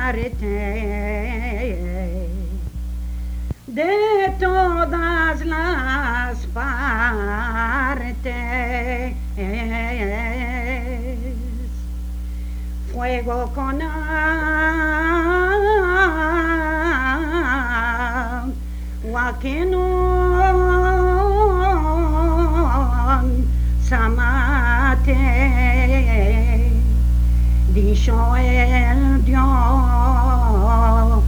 de todas las partes. Fuego con agua que no s'amate, dicho el Dios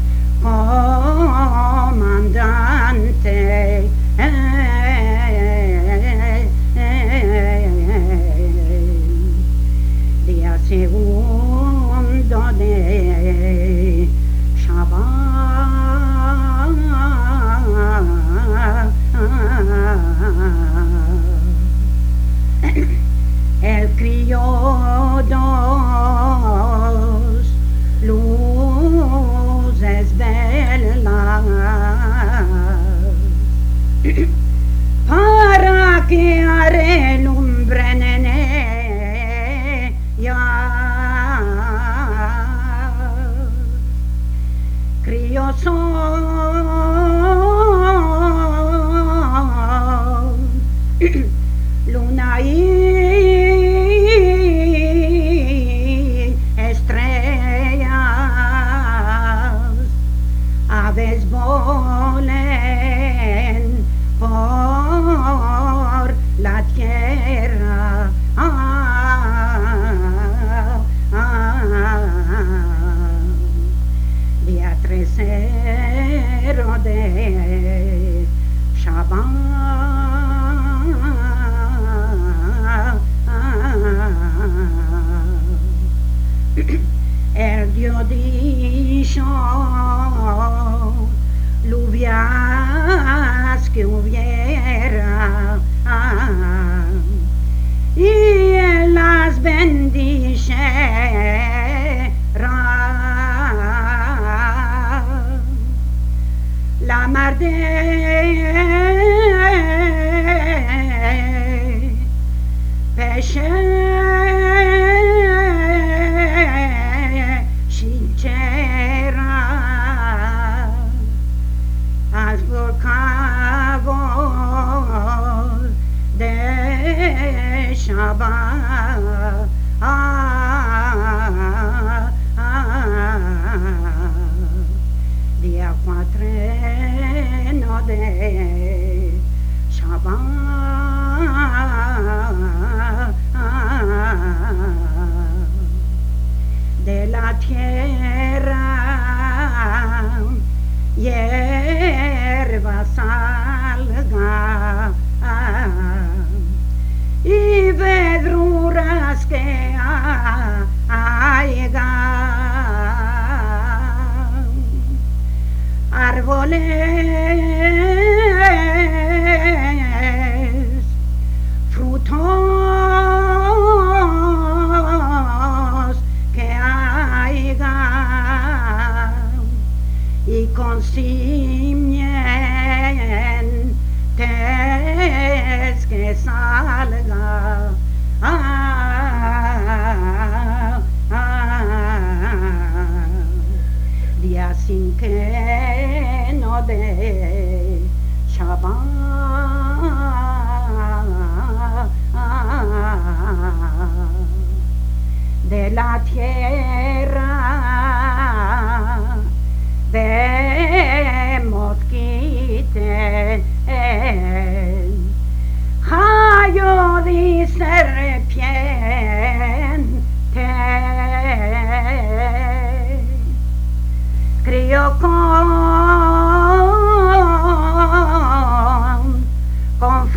comandante. Día segundo de Shabbat, él crió dos luces velas para que alumbren en ella. Crió sol, luna y estrellas, aves volen por la tierra. Día tercero de Shabbat, el Dios dicho lluvias que hubiera, y él las bendijera. La mar de peces sincera, al cabo de Shabbat, día cuatreno de Shabbat, de la tierra hierba salga y verduras que haya, árboles, frutos que haya, y con simientes que salga. Día cinqueno de Shabbat, de la tierra de mosquite, rayo de serpiente, crió con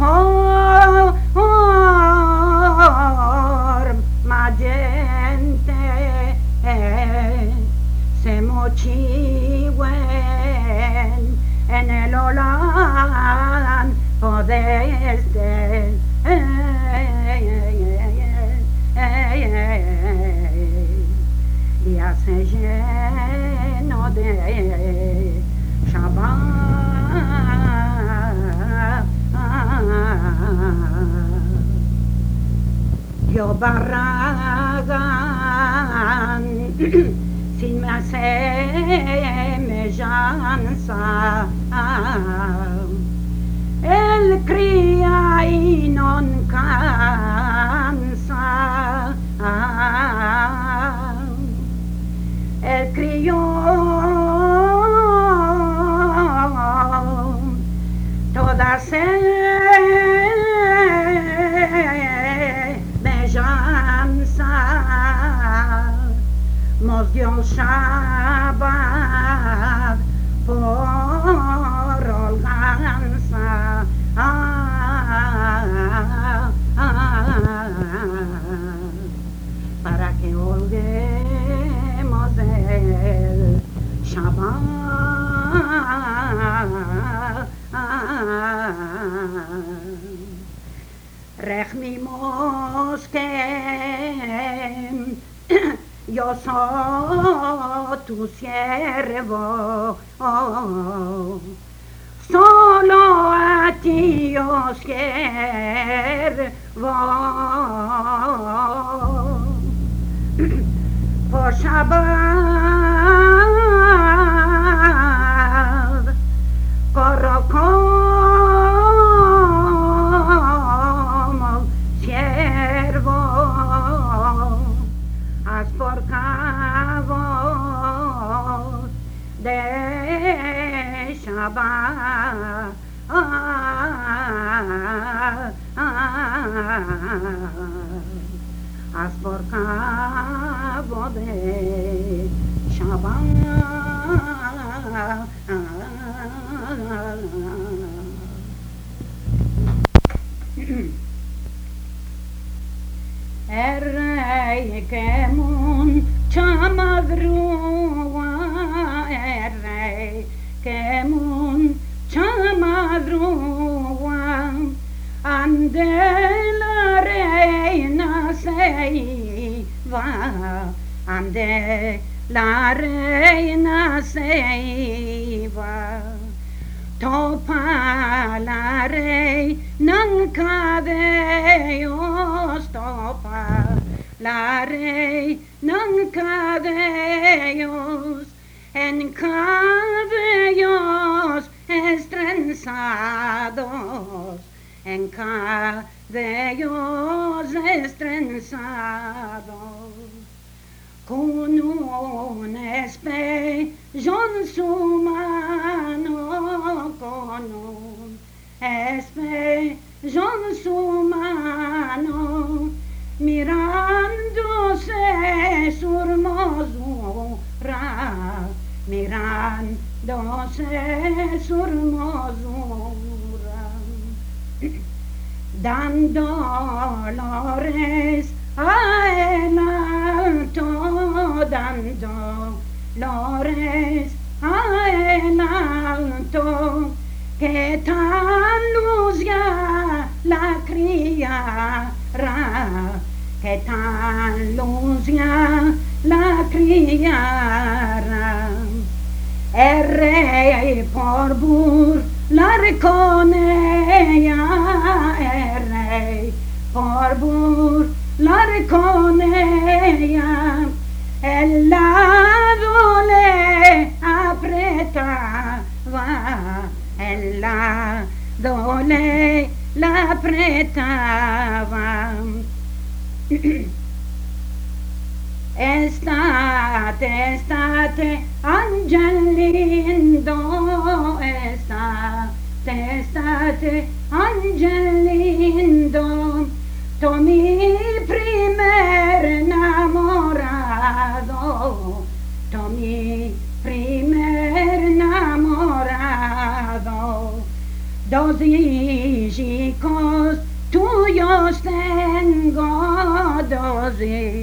forma gente, se mochigüen en el olampo de este. Día se lleno de Shabbat, dio barragan sin más semejanza. El cría y non cansa. El crió toda semejanza. Nos dio el Shabbat por holganza. Para que holguemos el Shabbat. Rechmimos que yo soy tu siervo, solo a ti os siervo. Por Shabbat corro como siervo. Haz por cabo de Shabbat. Haz por cabo de Shabbat. El rey que mucha madruga, el rey que mucha madruga, ande la reina se iba, ande la reina se iba. Topa la reina en cabellos, topa la reina en cabellos estrenzados, en cabellos estrenzados. Con un espejo en su mano, con un espejo en su mano, mirándose su hermosura, mirándose su hermosura, dando dolores a el alto, dando dolores a el alto, que tal lucía la criara, que tal lucía la criara. El rey por burlar con ella, el rey por burlar con ella, el lado le apretaba, el lado le la apretaba. Estate, ángel lindo, estate, ángel lindo, tú mi primer enamorado, tú mi primer enamorado. Dos hijos tuyos tengo, dos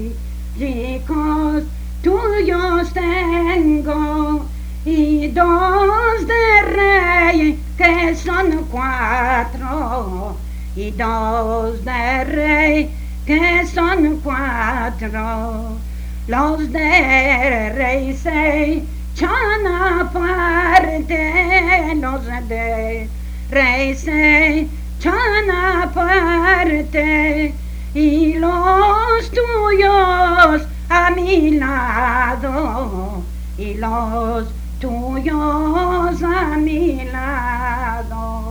hijos tuyos tengo, y dos de rey que son cuatro, y dos de rey que son cuatro. Los de rey se echan aparte, los de rey se echan aparte, y los tuyos a mi lado y los tuyos a mi lado.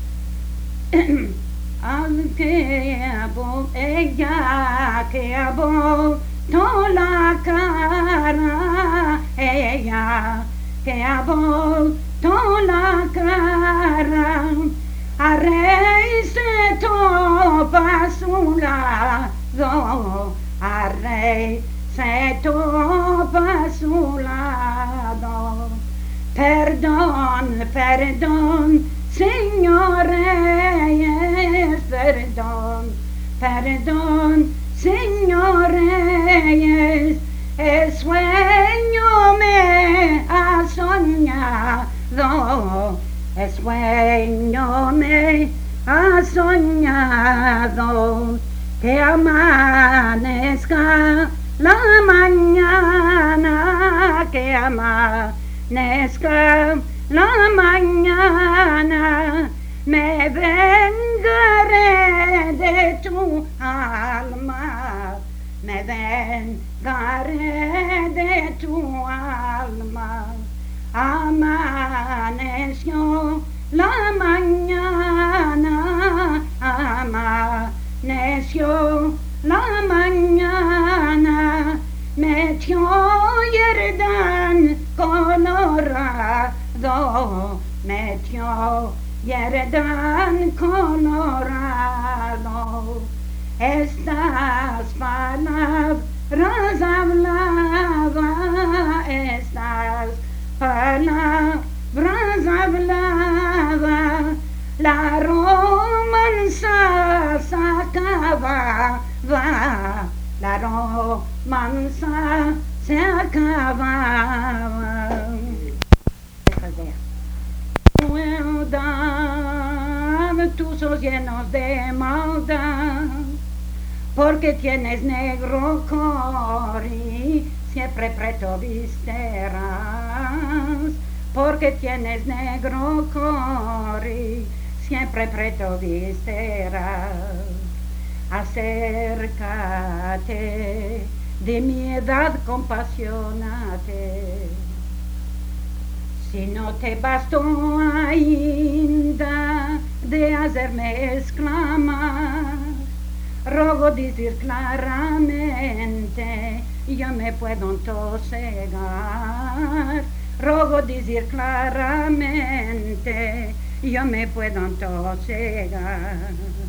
Al que ella que abotó la cara, ella que abotó la cara, a rey se topa a su lado, a rey se topa a su lado. Perdón, perdón, señores, perdón, perdón, señores, el sueño me ha soñado, el sueño me ha soñado, que amanezca la mañana, que amanezca la mañana, me vengaré de tu alma, me vengaré de tu alma. Amaneció la mañana, amaneció la mañana, metió yerdan colorado, metió yerdan colorado. Estas palabras hablaba, estas palabras hablaba, la romanza sacaba, la romanza se acababa. Maldad, tus ojos llenos de maldad, porque tienes negro cori, siempre preto visterás, porque tienes negro cori, siempre preto visterás. Acércate, de mi edad compasionate, si no te bastó ainda de hacerme exclamar, rogo decir claramente, yo me puedo entosegar, rogo decir claramente, yo me puedo entosegar.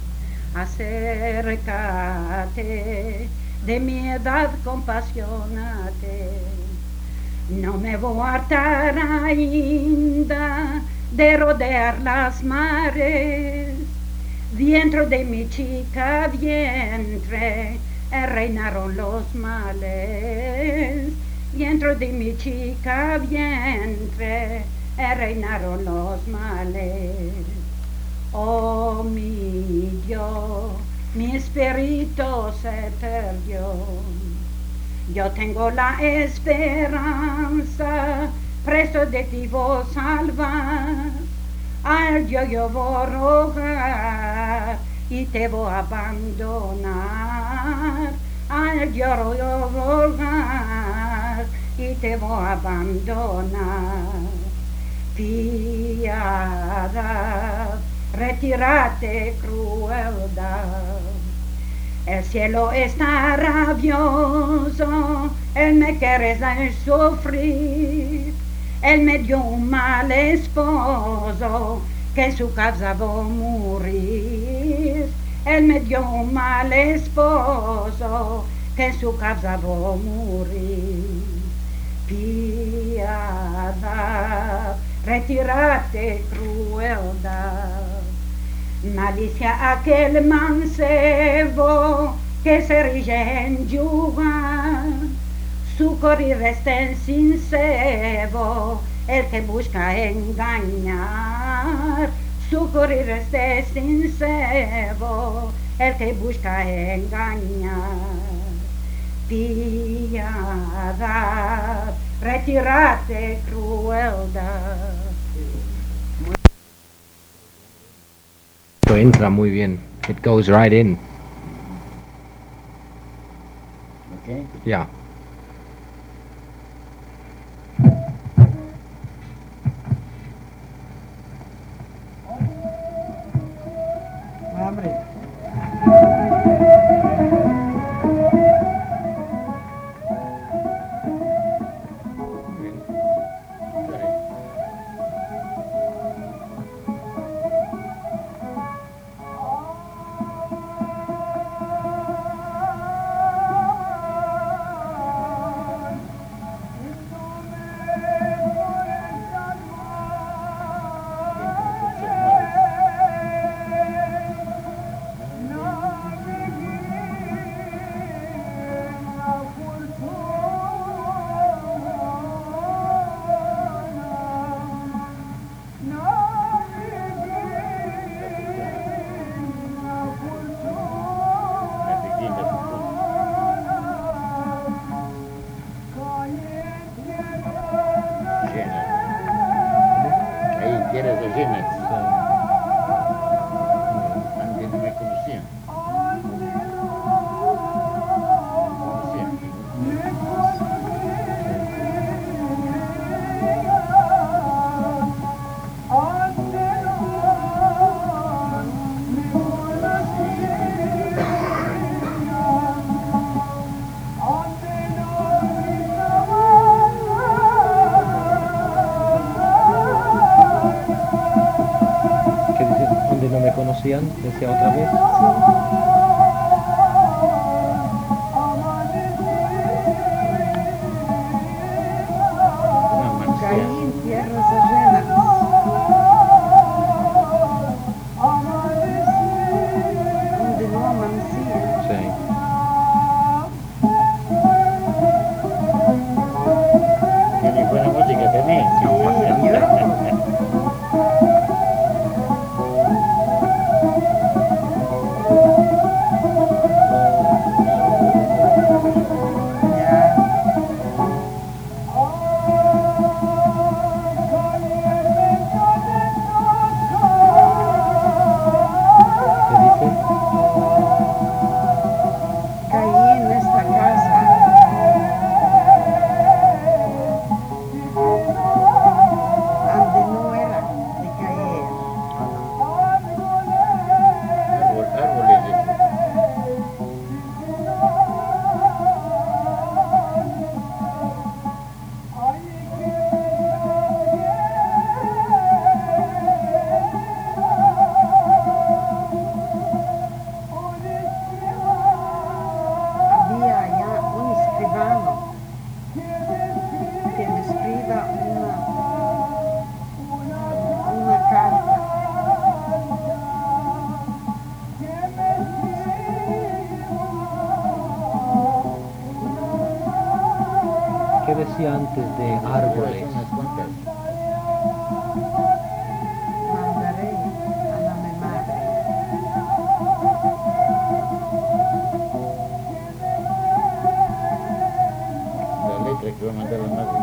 Acércate, de mi edad compasionate, no me voy a hartar ainda de rodear las mares, dentro de mi chica vientre reinaron los males, dentro de mi chica vientre reinaron los males. Oh mi Dios, mi espíritu se perdió. Yo tengo la esperanza, presto de ti voy a salvar. Al yo voy a rogar y te voy a abandonar. Al yo voy a rogar y te voy a abandonar. Piedad, retírate, crueldad. El cielo está rabioso, él me quiere hacer sufrir. Él me dio un mal esposo, que en su casa voy a morir. Él me dio un mal esposo, que en su casa voy a morir. Piedad, retírate, crueldad. Malicia aquel mancebo que se rige en yuga, su correr está en sincero, el que busca engañar. Su correr está sincero, el que busca engañar. Piedad, retírate, crueldad. Entra muy bien. It goes right in. Okay. Yeah. Sarsacenas. Sí. Antes no me conocían. ¿Qué dice? Donde no me conocían, decía otra vez. No amanecía. Caí en tierras ajenas. Donde no amanecía. Sí. Tiene buena música también. Sí, yo. ¿Qué dice? Caí en esta casa. Donde no era de caer. Árboles de esos. Había allá un escribano que me escriba una carta. ¿Qué decía antes de árboles? Unas cuantas. Mandaré a la mi madre. La letra que va a mandar la madre.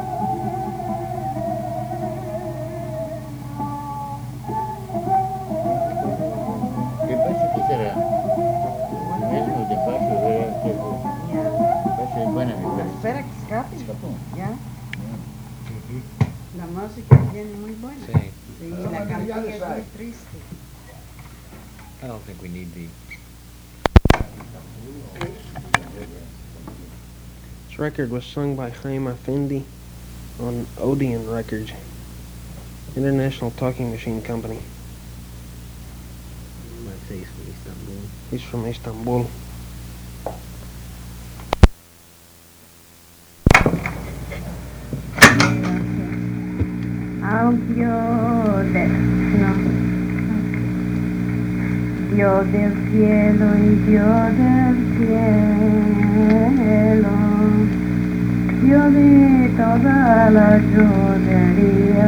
Despacio que será. Mismo despacio, ¿verdad? Ya. Despacio es buena, me parece. Espera que escape. Escapó. Ya. Sí. La música viene muy buena. Sí. Sí, la canción es muy triste. I don't think we need the... This record was sung by Chaim Effendi on Odeon Records, International Talking Machine Company. He's from Istanbul. Dios del cielo y Dios del cielo, Dios de toda la llodería,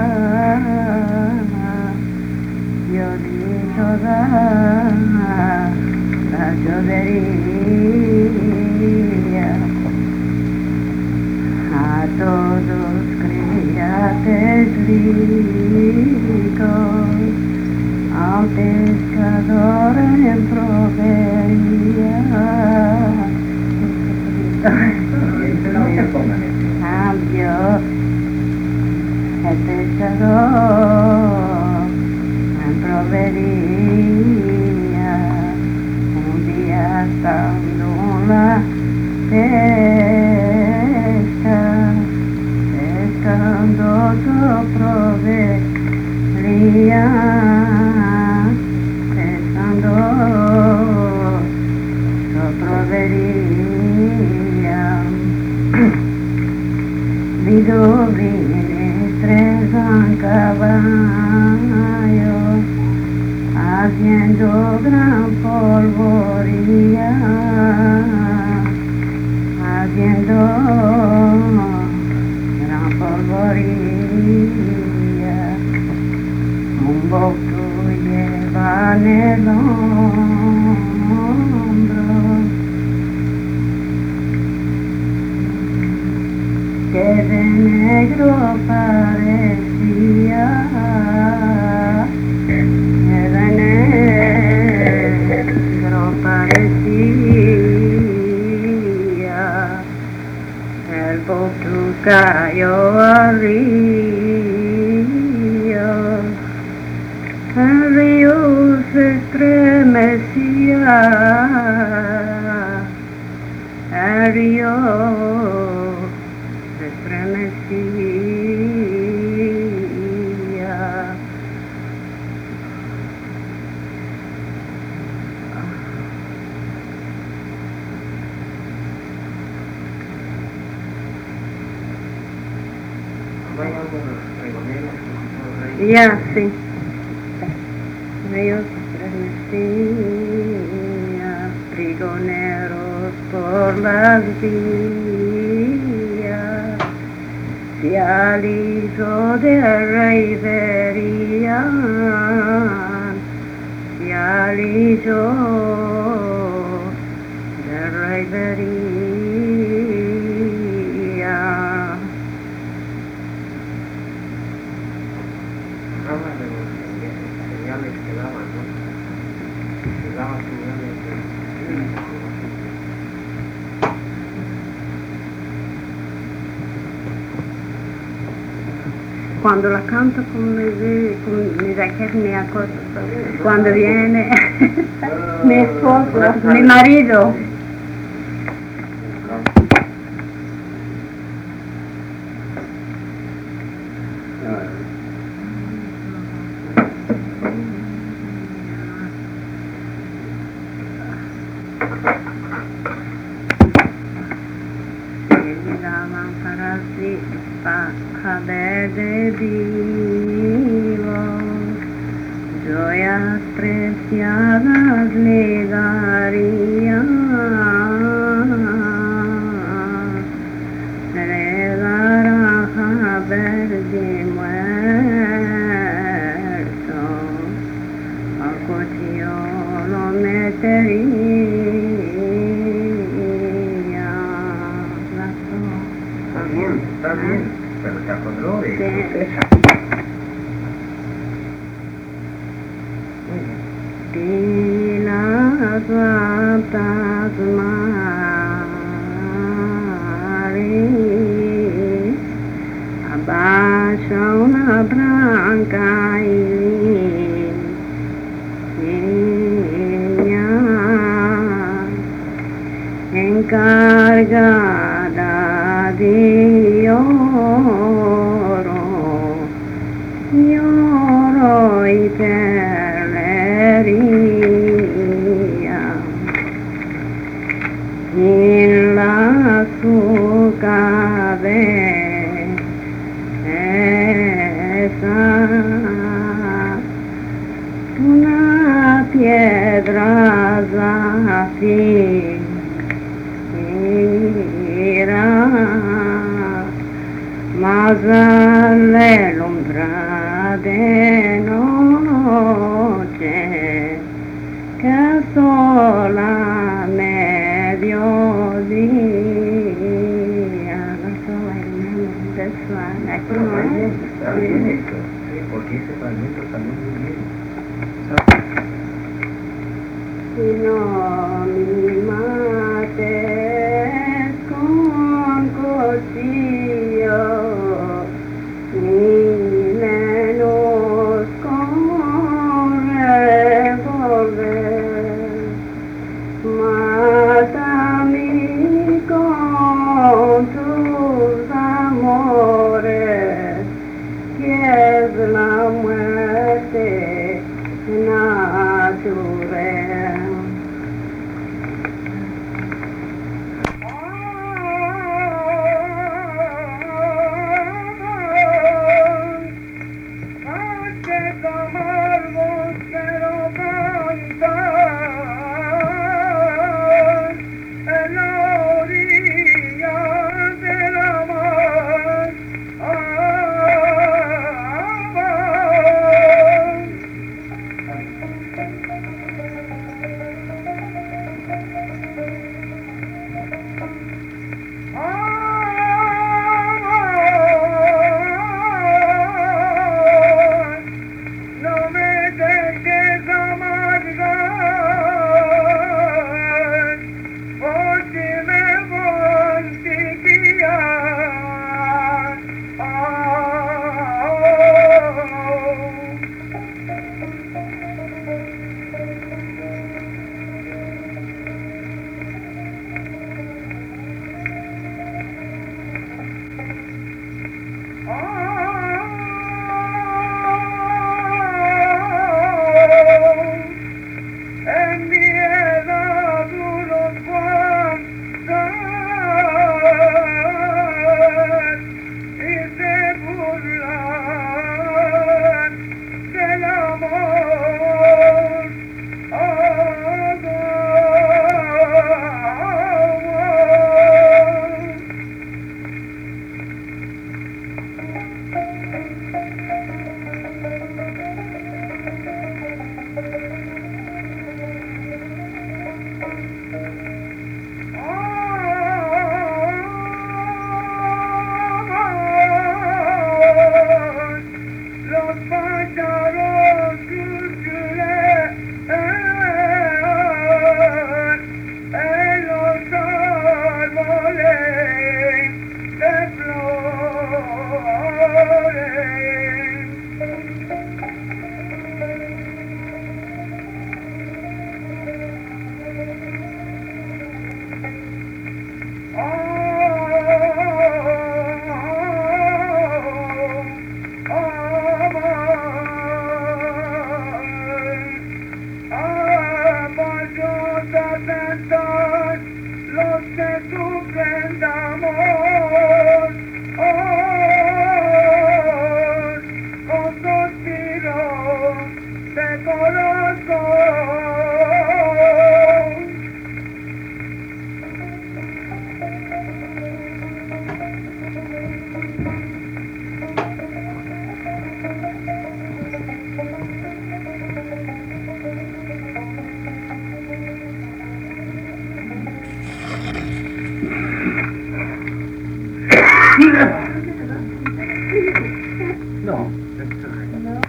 Dios de toda la llodería, a todos criates ricos, al pescador en proveía, cambio el pescador en proveía, un día estando en la pesca, pescando su proveía, pescando su proveía. Vido vine tres caballos, haciendo gran polvoría, haciendo gran polvoría. Un boto lleva en el hombro, que de negro parecía, tu cayó al río se estremecía, el río se estremecía. Ya, sí. Ríos estremecían, prisioneros por las vías, si al hijo del rey verían, si al hijo del rey verían. Habla de los señales que daban, ¿no? Que daban señales de... Cuando la canto con mi Raquel me acuerdo, cuando viene mi esposo, mi marido. Llegaban para saber de vivos, joyas preciadas le darían, le dará verde muerto, al cuchillo lo metería. Está bien, pero se acordó de Sí. De las ratas mares, abaixa una branca línea encargada de oro y perlería, en la su cabeza una piedra zafira, mas alumbra de noche que el sol a mediodía. No soy this one. Aquí no es. Está bien esto, sí, porque ese fragmento también muy bien. Si no me mates con cuchillo, ni menos con revólver, mátame con tus amores, que es la muerte natural. No, that's all right. No.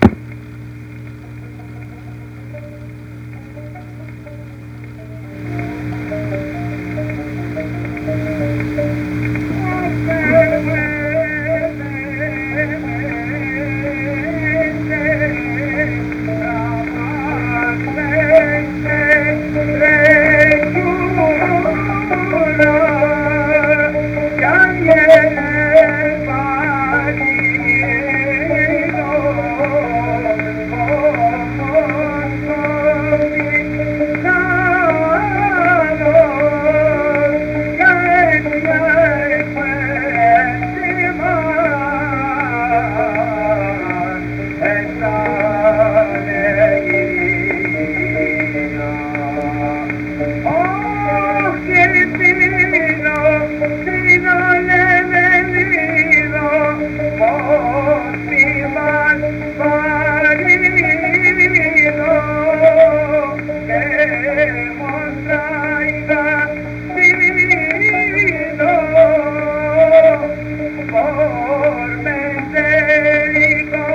Por misericordia